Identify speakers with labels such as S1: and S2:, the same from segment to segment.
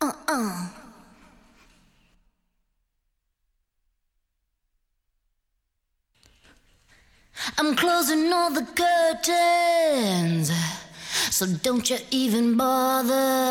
S1: I'm closing all the curtains, so don't you even bother.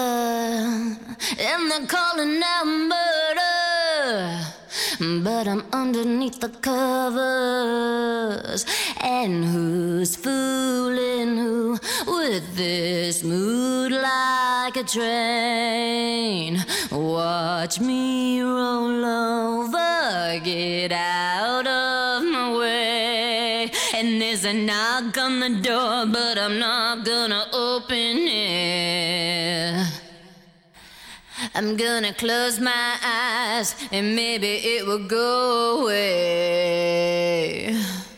S1: And they're calling out murder, but I'm underneath the covers. And who's fooling who with this mood like a train? Watch me roll over, get out of my way. And there's a knock on the door, but I'm not gonna open it. I'm gonna close my eyes and maybe it will go away.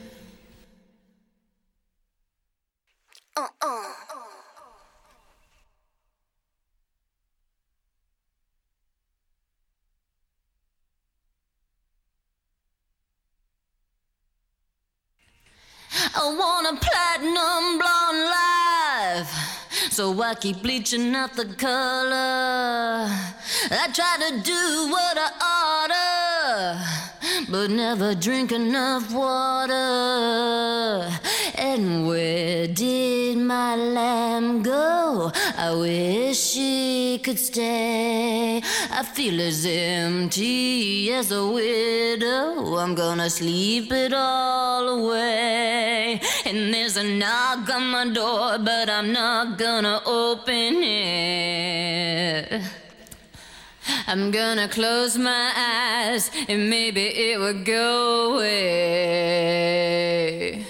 S1: I want a platinum blonde life, so I keep bleaching out the color. I try to do what I oughta, but never drink enough water. And where did my lamb go? I wish she could stay. I feel as empty as a widow. I'm gonna sleep it all away. And there's a knock on my door, but I'm not gonna open it. I'm gonna close my eyes and maybe it will go away.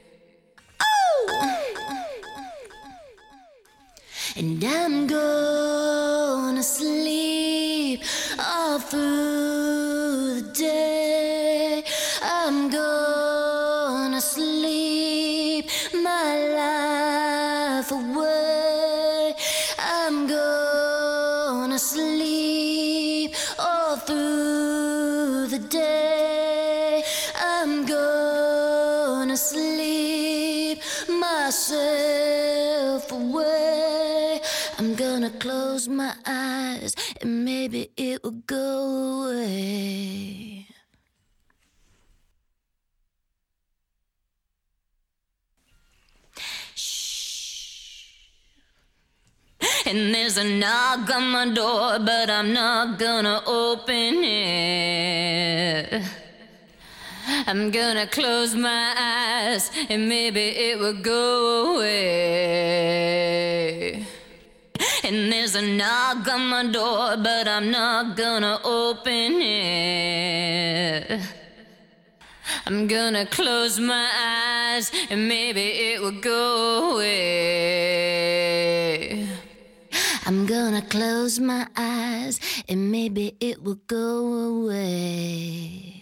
S1: And I'm gonna sleep all through the day. I'm gonna sleep my life away. I'm gonna sleep all through the day. I'm gonna sleep myself away. I'm gonna close my eyes and maybe it will go away. Shh. And there's a knock on my door, but I'm not gonna open it. I'm gonna close my eyes and maybe it will go away. And there's a knock on my door, but I'm not gonna open it. I'm gonna close my eyes and maybe it will go away. I'm gonna close my eyes and maybe it will go away.